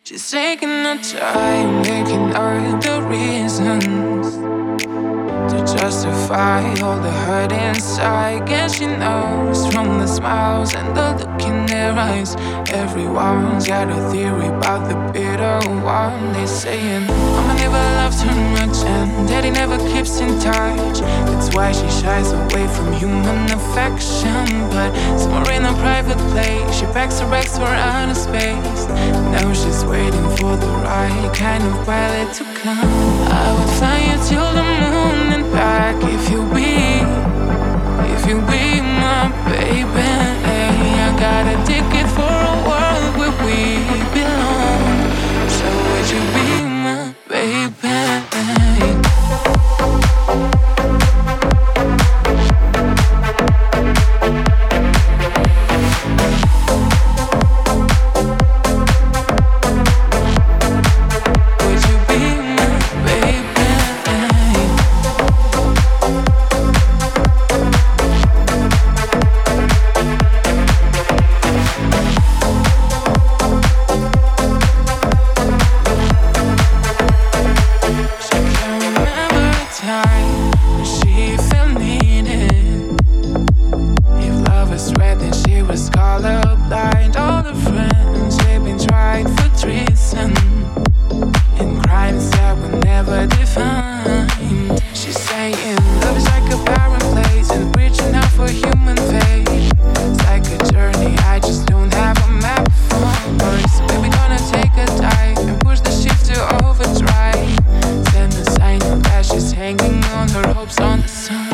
She's taking her time, making all the reasons to justify all the hurt inside. Guess she knows from the smiles and the look in their eyes. Everyone's got a theory about the bitter one. They saying Mama never loves her much and Daddy never keeps in touch. That's why she shies away from human affection. But somewhere in a private place, she packs her bags for outer space. Now she's waiting for the right kind of pilot to come. I would fly you till the moon and back if you be my baby. I got a ticket for a world where we belong. So would you be my baby? Colorblind, all the friends they've been tried for treason and crimes that were never defined. She's saying love is like a barren place and reaching out for human faith. It's like a journey I just don't have a map for. So baby, gonna take a dive and push the ship to overdrive. Send a sign that she's hanging on her hopes on the sun.